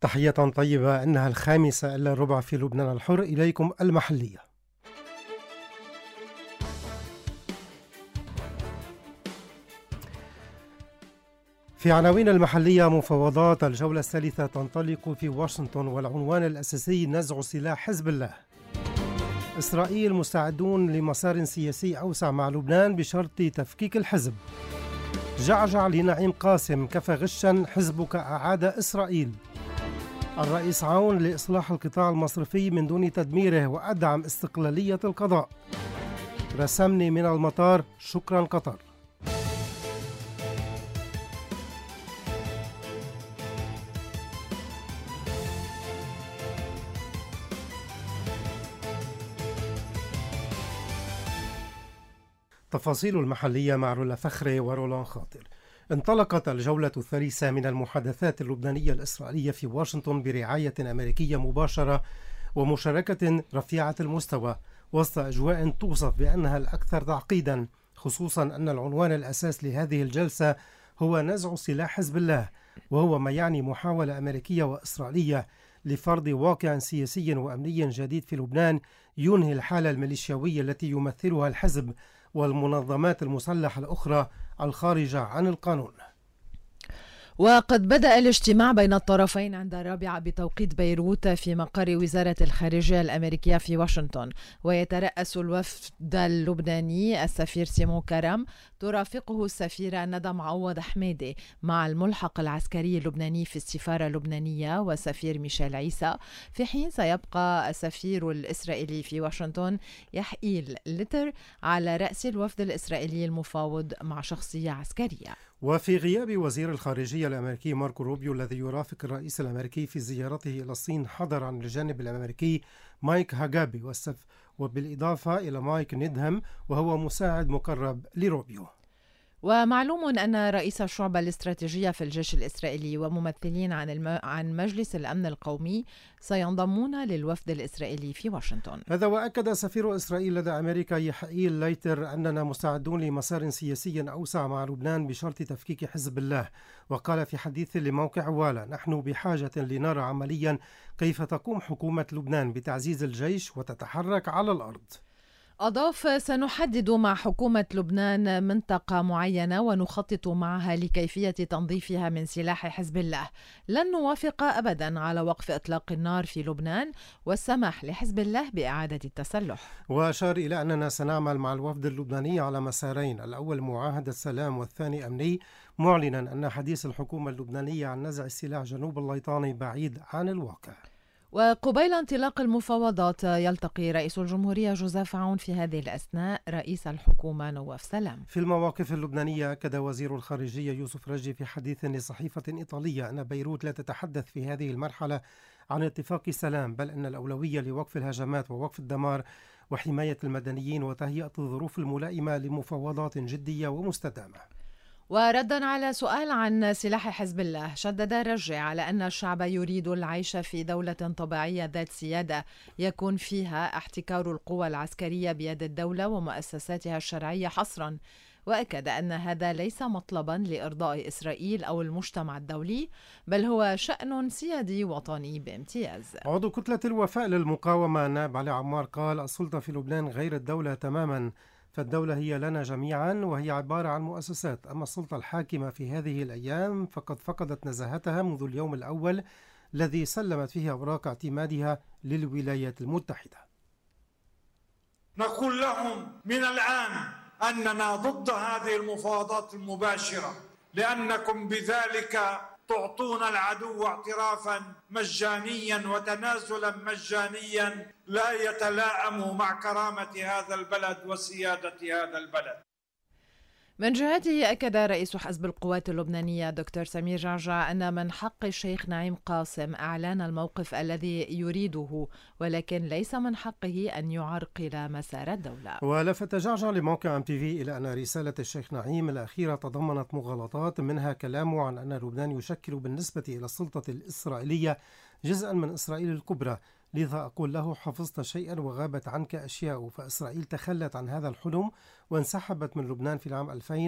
تحية طيبة، إنها 5:05 في لبنان الحر. إليكم المحلية. في عناوين المحلية: مفاوضات الجولة الثالثة تنطلق في واشنطن، والعنوان الأساسي نزع سلاح حزب الله. إسرائيل مستعدون لمسار سياسي أوسع مع لبنان بشرط تفكيك الحزب. جعجع لنعيم قاسم: كفى غشا، حزبك أعاد إسرائيل. الرئيس عون لإصلاح القطاع المصرفي من دون تدميره، وأدعم استقلالية القضاء. رسمني من المطار، شكرا قطر. تفاصيل المحلية مع رولا فخري ورولان خاطر. انطلقت الجولة الثالثة من المحادثات اللبنانية الإسرائيلية في واشنطن برعاية أمريكية مباشرة ومشاركة رفيعة المستوى، وسط أجواء توصف بأنها الأكثر تعقيدا، خصوصا أن العنوان الأساس لهذه الجلسة هو نزع سلاح حزب الله، وهو ما يعني محاولة أمريكية وإسرائيلية لفرض واقع سياسي وأمني جديد في لبنان ينهي الحالة الميليشياوية التي يمثلها الحزب والمنظمات المسلحة الأخرى الخارجة عن القانون. وقد بدأ الاجتماع بين الطرفين عند 4 بتوقيت بيروت في مقر وزارة الخارجية الأمريكية في واشنطن، ويترأس الوفد اللبناني السفير سيمون كرم، ترافقه السفيرة ندى معوض حميدي، مع الملحق العسكري اللبناني في السفارة اللبنانية وسفير ميشيل عيسى، في حين سيبقى السفير الإسرائيلي في واشنطن يحييل لتر على رأس الوفد الإسرائيلي المفاوض مع شخصية عسكرية. وفي غياب وزير الخارجية الأمريكي ماركو روبيو الذي يرافق الرئيس الأمريكي في زيارته إلى الصين، حضر عن الجانب الأمريكي مايك هاجابي وبالإضافة إلى مايك نيدهم وهو مساعد مقرب لروبيو. ومعلوم أن رئيس الشعبة الاستراتيجية في الجيش الإسرائيلي وممثلين عن مجلس الأمن القومي سينضمون للوفد الإسرائيلي في واشنطن. هذا وأكد سفير إسرائيل لدى أمريكا يحييل ليتر أننا مستعدون لمسار سياسي أوسع مع لبنان بشرط تفكيك حزب الله، وقال في حديث لموقع والا: نحن بحاجة لنرى عمليا كيف تقوم حكومة لبنان بتعزيز الجيش وتتحرك على الأرض. أضاف: سنحدد مع حكومة لبنان منطقة معينة ونخطط معها لكيفية تنظيفها من سلاح حزب الله. لن نوافق أبدا على وقف إطلاق النار في لبنان والسماح لحزب الله بإعادة التسلح. وأشار إلى أننا سنعمل مع الوفد اللبناني على مسارين: الأول معاهدة سلام والثاني أمني، معلنا أن حديث الحكومة اللبنانية عن نزع السلاح جنوب الليطاني بعيد عن الواقع. وقبيل انطلاق المفاوضات يلتقي رئيس الجمهورية جوزيف عون في هذه الأثناء رئيس الحكومة نواف سلام. في المواقف اللبنانية أكد وزير الخارجية يوسف رجي في حديث لصحيفة إيطالية أن بيروت لا تتحدث في هذه المرحلة عن اتفاق سلام، بل أن الأولوية لوقف الهجمات ووقف الدمار وحماية المدنيين وتهيئة الظروف الملائمة لمفاوضات جدية ومستدامة. وردا على سؤال عن سلاح حزب الله، شدد رجع على أن الشعب يريد العيش في دولة طبيعية ذات سيادة يكون فيها احتكار القوى العسكرية بيد الدولة ومؤسساتها الشرعية حصرا، وأكد أن هذا ليس مطلبا لإرضاء إسرائيل أو المجتمع الدولي، بل هو شأن سيادي وطني بامتياز. عضو كتلة الوفاء للمقاومة النائب علي عمار قال: السلطة في لبنان غير الدولة تماما، فالدولة هي لنا جميعا وهي عبارة عن مؤسسات، أما السلطة الحاكمة في هذه الأيام فقد فقدت نزاهتها منذ اليوم الأول الذي سلمت فيه أوراق اعتمادها للولايات المتحدة. نقول لهم من الآن أننا ضد هذه المفاوضات المباشرة، لأنكم بذلك تعطون العدو اعترافا مجانيا وتنازلا مجانيا لا يتلائم مع كرامة هذا البلد وسيادة هذا البلد. من جهته أكد رئيس حزب القوات اللبنانية دكتور سمير جعجع أن من حق الشيخ نعيم قاسم إعلان الموقف الذي يريده، ولكن ليس من حقه أن يعرقل مسار الدولة. ولفت جعجع لموقع MTV إلى أن رسالة الشيخ نعيم الأخيرة تضمنت مغالطات، منها كلامه عن أن لبنان يشكل بالنسبة إلى السلطة الإسرائيلية جزءا من إسرائيل الكبرى، لذا أقول له: حفظت شيئا وغابت عنك أشياء، فإسرائيل تخلت عن هذا الحلم وانسحبت من لبنان في العام 2000،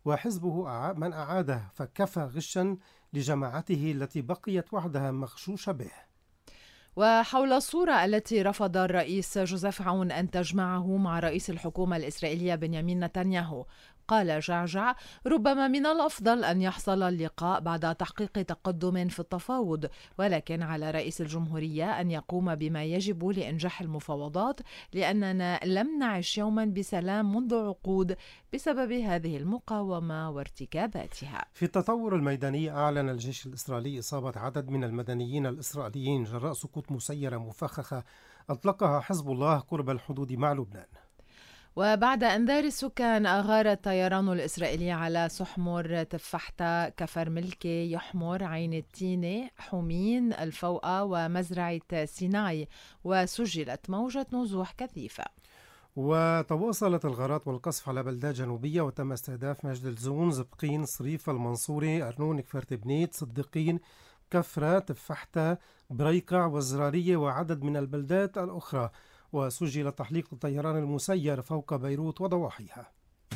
وحزبه من أعاده فكفى غشا لجماعته التي بقيت وحدها مغشوشة به. وحول الصورة التي رفض الرئيس جوزيف عون أن تجمعه مع رئيس الحكومة الإسرائيلية بنيامين نتنياهو، قال جعجع: ربما من الأفضل أن يحصل اللقاء بعد تحقيق تقدم في التفاوض، ولكن على رئيس الجمهورية أن يقوم بما يجب لإنجاح المفاوضات، لأننا لم نعش يوما بسلام منذ عقود بسبب هذه المقاومة وارتكاباتها. في التطور الميداني، أعلن الجيش الإسرائيلي إصابة عدد من المدنيين الإسرائيليين جراء سقوط مسيرة مفخخة أطلقها حزب الله قرب الحدود مع لبنان. وبعد أنذار السكان، أغار الطيران الإسرائيلي على سحمر، تفحتة، كفر ملكي، يحمر، عين التينة، حمين، الفوقة ومزرعة سيناي، وسجلت موجة نزوح كثيفة. وتواصلت الغارات والقصف على بلدات جنوبية، وتم استهداف مجد الزون، زبقين، صريف، المنصوري، أرنون، كفر بنيت، صديقين، كفرة، تفحتة، بريقع والزرارية وعدد من البلدات الأخرى. وسجل تحليق الطيران المسير فوق بيروت وضواحيها.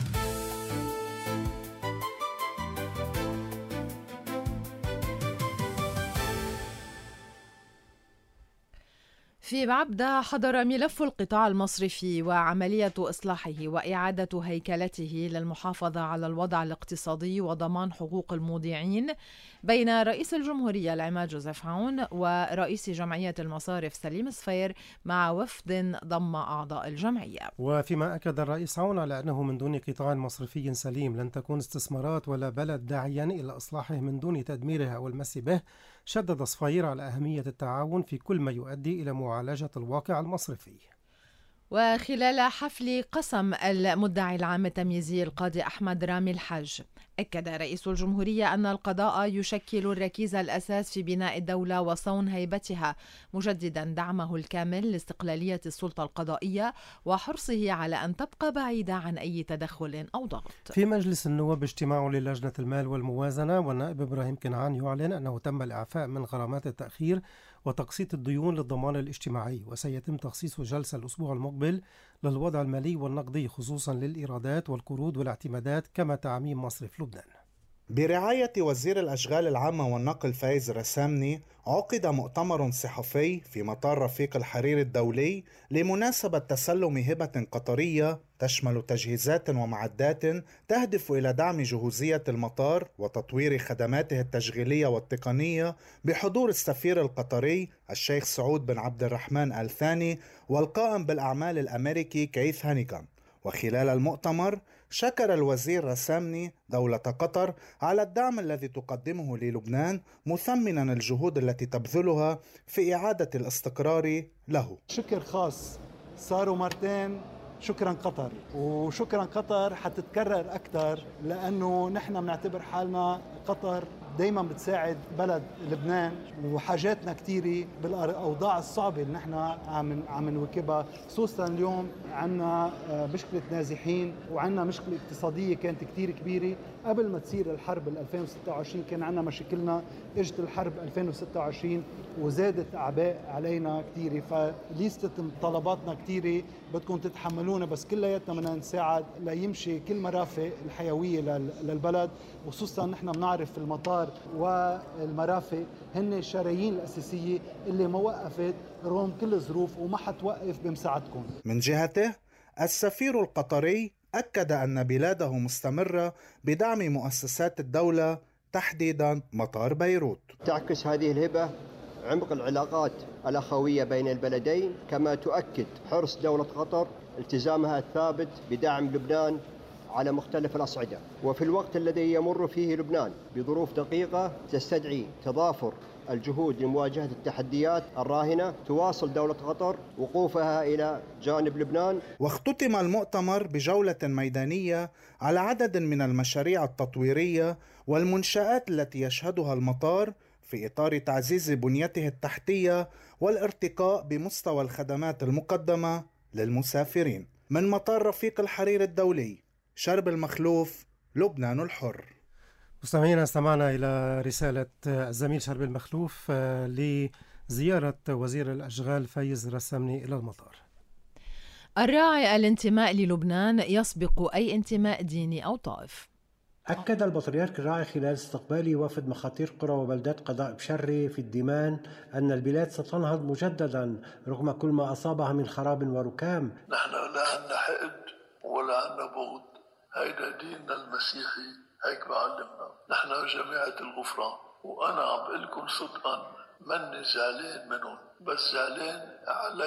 في بعبدة، حضر ملف القطاع المصرفي وعملية إصلاحه وإعادة هيكلته للمحافظة على الوضع الاقتصادي وضمان حقوق المودعين بين رئيس الجمهورية العماد جوزيف عون ورئيس جمعية المصارف سليم صفير مع وفد ضم أعضاء الجمعية. وفيما أكد الرئيس عون على أنه من دون قطاع مصرفي سليم لن تكون استثمارات ولا بلد داعيا إلى إصلاحه من دون تدميره أو المس به، شدد صفير على أهمية التعاون في كل ما يؤدي إلى معالجة الواقع المصرفي. وخلال حفل قسم المدعي العام التمييزي القاضي أحمد رامي الحج، أكد رئيس الجمهورية أن القضاء يشكل الركيزة الأساس في بناء الدولة وصون هيبتها، مجددا دعمه الكامل لاستقلالية السلطة القضائية وحرصه على أن تبقى بعيدة عن أي تدخل أو ضغط. في مجلس النواب اجتماع للجنة المال والموازنة، والنائب إبراهيم كنعان يعلن أنه تم الإعفاء من غرامات التأخير وتقسيط الديون للضمان الاجتماعي، وسيتم تخصيص جلسة الأسبوع المقبل للوضع المالي والنقدي خصوصا للإيرادات والقروض والاعتمادات كما تعميم مصرف لبنان. برعاية وزير الأشغال العامة والنقل فايز رسامني، عقد مؤتمر صحفي في مطار رفيق الحرير الدولي لمناسبة تسلم هبة قطرية تشمل تجهيزات ومعدات تهدف إلى دعم جهوزية المطار وتطوير خدماته التشغيلية والتقنية، بحضور السفير القطري الشيخ سعود بن عبد الرحمن آل ثاني والقائم بالأعمال الأمريكي كيث هانيغان. وخلال المؤتمر شكر الوزير رسامني دولة قطر على الدعم الذي تقدمه للبنان، مثمنا الجهود التي تبذلها في إعادة الاستقرار له. شكر خاص صاروا مرتين، شكرا قطر، وشكرا قطر حتتكرر أكثر لأنه نحن بنعتبر حالنا قطر دايما بتساعد بلد لبنان وحاجاتنا كتيرة بالأوضاع الصعبة اللي نحن عم نواكبها، خصوصا اليوم عنا مشكلة نازحين وعنا مشكلة اقتصادية كانت كتير كبيرة قبل ما تصير الحرب 2026. كان عنا مشاكلنا، اجت الحرب 2026 وزادت أعباء علينا كتيرة، فليستة طلباتنا كتيرة بدكم تتحملونا، بس كلياتنا بدنا نساعد ليمشي كل مرافق الحيوية للبلد، وخصوصا نحن بنعرف المطار والمرافق هن الشرايين الأساسية اللي ما وقفت رغم كل الظروف وما حتوقف بمساعدكم. من جهته السفير القطري أكد أن بلاده مستمرة بدعم مؤسسات الدولة تحديدا مطار بيروت. تعكس هذه الهبة عمق العلاقات الأخوية بين البلدين، كما تؤكد حرص دولة قطر التزامها الثابت بدعم لبنان على مختلف الأصعدة. وفي الوقت الذي يمر فيه لبنان بظروف دقيقة تستدعي تضافر الجهود لمواجهة التحديات الراهنة، تواصل دولة قطر وقوفها إلى جانب لبنان. واختتم المؤتمر بجولة ميدانية على عدد من المشاريع التطويرية والمنشآت التي يشهدها المطار في إطار تعزيز بنيته التحتية والارتقاء بمستوى الخدمات المقدمة للمسافرين. من مطار رفيق الحرير الدولي، شرب المخلوف، لبنان الحر. مستمعينا، استمعنا إلى رسالة الزميل شرب المخلوف لزيارة وزير الأشغال فايز رسامني إلى المطار. الراعي الانتماء للبنان يسبق أي انتماء ديني أو طائف. أكد البطريرك الراعي خلال استقبال وفد مخاطير قرى وبلدات قضاء بشري في الديمان أن البلاد ستنهض مجددا رغم كل ما أصابها من خراب وركام. نحن لا عنا حقد ولا عنا بغض، هيدا ديننا المسيحي هيك بعلمنا. نحن جماعة الغفران، وأنا عم بقول لكم صدقا مني زعلان منهم، بس زعلان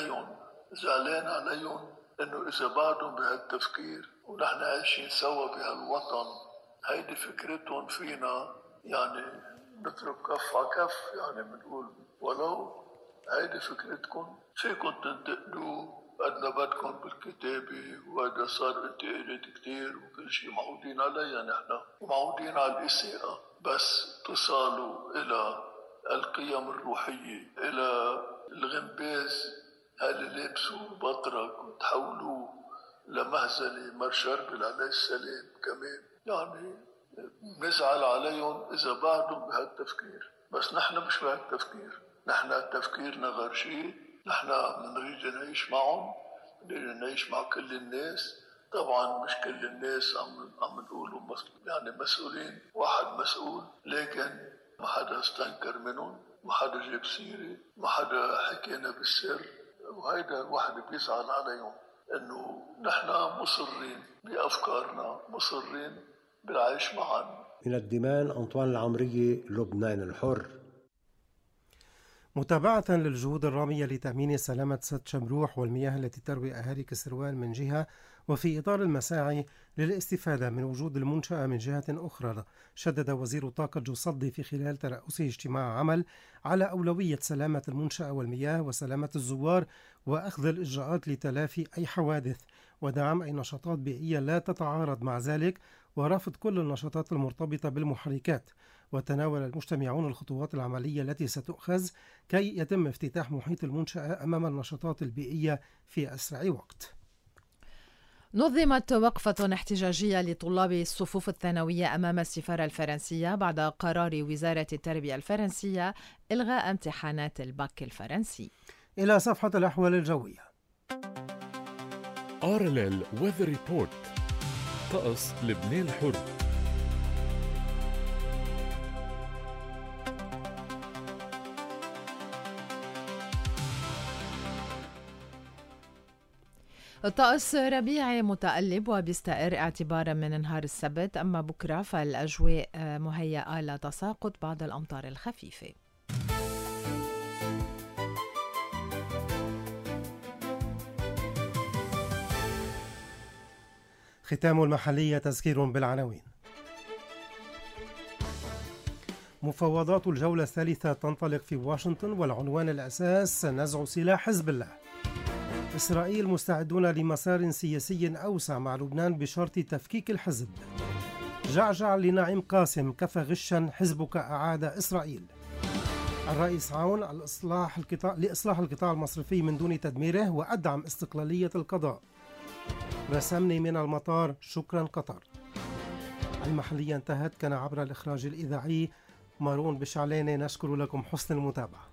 عليهم إنه إذا بعدهم بهالتفكير ونحن عايشين سوا بهالوطن، هيدي فكرتهم فينا، يعني نترك كف على كف، يعني بنقول ولو هيدي فكرتكم فيكم تنتقدوا قد ما بدكم بالكتابة، وهذا صار انتقادات كتير وكل شيء معودين عليها، نحن معودين على الإساءة، بس تصالوا إلى القيم الروحية، إلى الغنباز اللي لابسوا بطرك وتحولوه لمهزلة مر شربل عليه السلام كمان، يعني نزعل عليهم إذا بعدهم بهالتفكير، بس نحن مش بهالتفكير، نحن تفكيرنا غير شيء، نحن بنريد نعيش معهم، بنريد نعيش مع كل الناس. طبعا مش كل الناس عم نقولوا يعني مسؤولين، واحد مسؤول، لكن ما حدا استنكر منهم، ما حدا جاب سيرة، ما حدا حكينا بالسر، وهيدا الواحد بيزعل عليهم انه نحن مصرين بافكارنا، مصرين بالعيش معا. من الديمان أنطوان العمرية، لبنان الحر. متابعة للجهود الرامية لتأمين سلامة سد شمروح والمياه التي تروي أهالي كسروان من جهة، وفي إطار المساعي للاستفادة من وجود المنشأة من جهة أخرى، شدد وزير الطاقة جو صدي في خلال ترأسه اجتماع عمل على أولوية سلامة المنشأة والمياه وسلامة الزوار وأخذ الإجراءات لتلافي أي حوادث ودعم أي نشاطات بيئية لا تتعارض مع ذلك ورفض كل النشاطات المرتبطة بالمحركات. وتناول المجتمعون الخطوات العملية التي ستؤخذ كي يتم افتتاح محيط المنشأة أمام النشاطات البيئية في أسرع وقت. نظمت وقفة احتجاجية لطلاب الصفوف الثانوية أمام السفارة الفرنسية بعد قرار وزارة التربية الفرنسية إلغاء امتحانات الباك الفرنسي. إلى صفحة الأحوال الجوية. RLL Weather Report. طقس لبنان الحر. الطقس ربيعي متقلب وبيستقر اعتبارا من نهار السبت، أما بكرة فالأجواء مهيئة لتساقط بعض الأمطار الخفيفة. ختام المحلية، تذكير بالعناوين. مفاوضات الجولة الثالثة تنطلق في واشنطن والعنوان الأساس نزع سلاح حزب الله. إسرائيل مستعدون لمسار سياسي أوسع مع لبنان بشرط تفكيك الحزب. جعجع لنعيم قاسم: كفى غشا، حزبك أعاد إسرائيل. الرئيس عون لإصلاح القطاع المصرفي من دون تدميره وأدعم استقلالية القضاء. رسمني من المطار، شكرا قطر. المحلية انتهت، كان عبر الإخراج الإذاعي مارون بشعلانة. نشكر لكم حسن المتابعة.